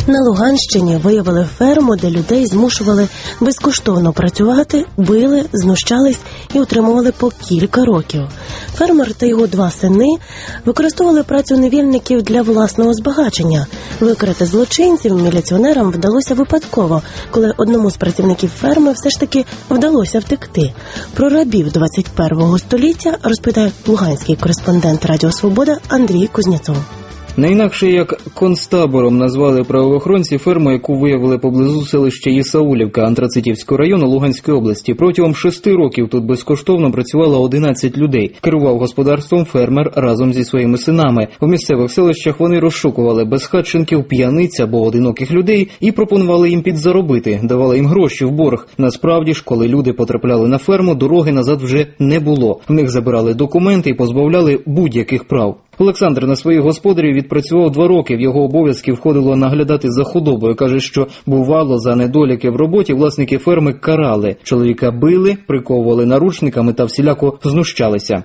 На Луганщині виявили ферму, де людей змушували безкоштовно працювати, били, знущались і утримували по кілька років. Фермер та його два сини використовували працю невільників для власного збагачення. Викрити злочинців міліціонерам вдалося випадково, коли одному з працівників ферми все ж таки вдалося втекти. Про рабів 21-го століття розповідає луганський кореспондент Радіо Свобода Андрій Кузнєцов. Не інакше як концтабором назвали правоохоронці ферму, яку виявили поблизу селища Ісаулівка Антрацитівського району Луганської області. Протягом 6 років тут безкоштовно працювало 11 людей. Керував господарством фермер разом зі своїми синами. У місцевих селищах вони розшукували безхатченків, п'яниць або одиноких людей і пропонували їм підзаробити, давали їм гроші в борг. Насправді ж, коли люди потрапляли на ферму, дороги назад вже не було. В них забирали документи і позбавляли будь-яких прав. Олександр на своїх господарів відпрацював 2 роки. В його обов'язки входило наглядати за худобою. Каже, що бувало за недоліки в роботі власники ферми карали. Чоловіка били, приковували наручниками та всіляко знущалися.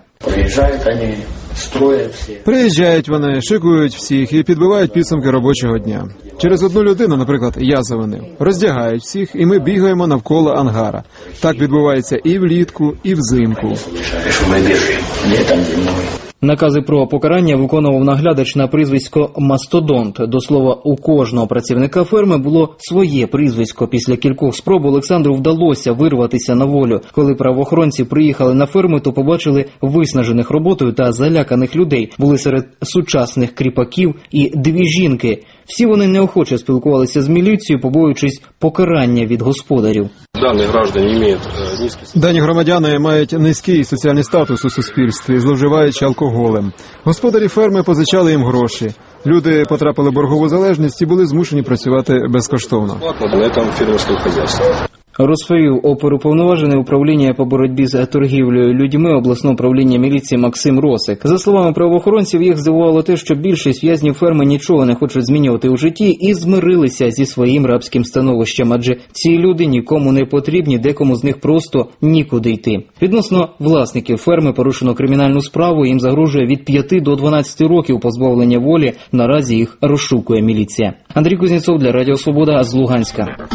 Приїжджають вони, шикують всіх і підбивають підсумки робочого дня. Через одну людину, наприклад, я завинив. Роздягають всіх, і ми бігаємо навколо ангара. Так відбувається і влітку, і взимку. Накази про покарання виконував наглядач на прізвисько «Мастодонт». До слова, у кожного працівника ферми було своє прізвисько. Після кількох спроб Олександру вдалося вирватися на волю. Коли правоохоронці приїхали на ферму, то побачили виснажених роботою та заляканих людей. Були серед сучасних кріпаків і 2 жінки. Всі вони неохоче спілкувалися з міліцією, побоюючись покарання від господарів. Дані громадяни мають низький соціальний статус у суспільстві, зловживаючи алкоголем. Господарі ферми позичали їм гроші. Люди потрапили в боргову залежність і були змушені працювати безкоштовно. Розповів оперуповноважений управління по боротьбі з торгівлею людьми обласного управління міліції Максим Росик. За словами правоохоронців, їх здивувало те, що більшість в'язнів ферми нічого не хочуть змінювати у житті і змирилися зі своїм рабським становищем, адже ці люди нікому не потрібні, декому з них просто нікуди йти. Відносно власників ферми порушено кримінальну справу, їм загрожує від 5 до 12 років позбавлення волі, наразі їх розшукує міліція. Андрій Кузнєцов для Радіо Свобода з Луганська.